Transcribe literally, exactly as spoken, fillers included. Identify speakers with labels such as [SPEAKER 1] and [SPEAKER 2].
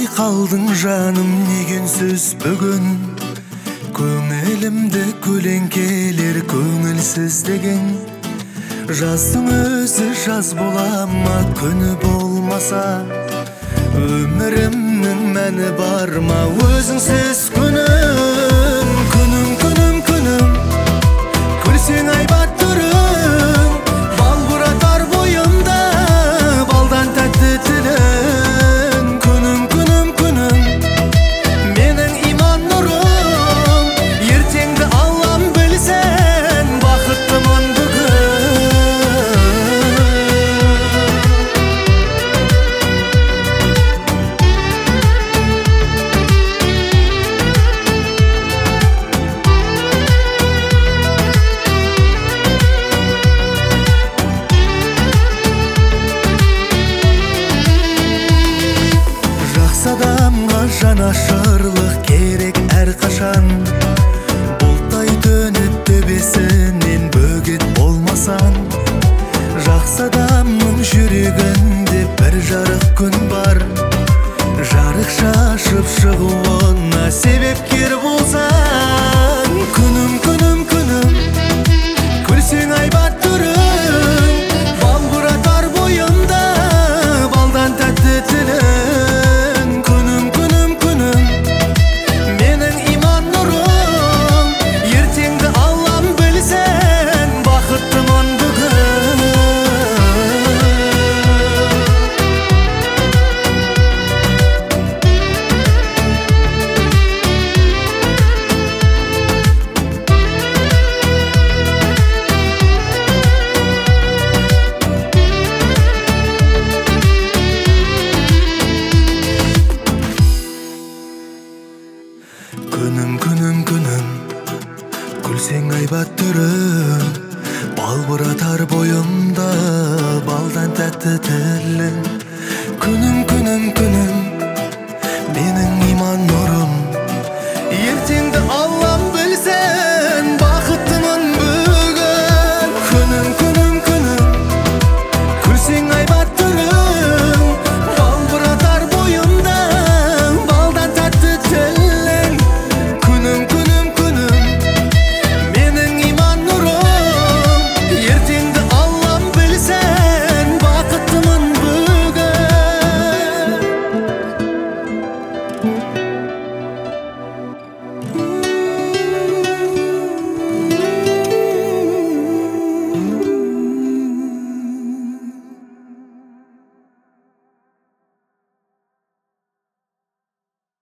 [SPEAKER 1] калдың жаным неге үнсүз бүгүн? Көңілімді көлеңкелер көңілсіздігің. Жаздың өзі жаз бола ма, күні болмаса өмірімнің мәні бар ма? Өзіңсіз күнім, күнім, күнім, күнім, күлсең айбат түрің, бал бұратар бойымда балдан тәтті тілің. Күнім, күнім, күнім, менің иман нұрым, ертеңді Аллам білсен, бақыттымын бүгін. Адамға жанашырлық керек әрқашан. Бұлттай төніп төбесінен бөгет болмасан. Жақсы адамның жүрегінде бір жарық күн бар. Жарық шашып шығуына себепкер болсаң. Күнім, күнім, күнім, күлсең айбат түрің, бал бұратар бойымда балдан тәтті тілің. Күнім, күнім, күнім, күлсең айбат түрің, бал бұратар бойымда балдан тәтті тілің. Күнім, күнім, күнім, менің иман нұрым, ертеңді Алла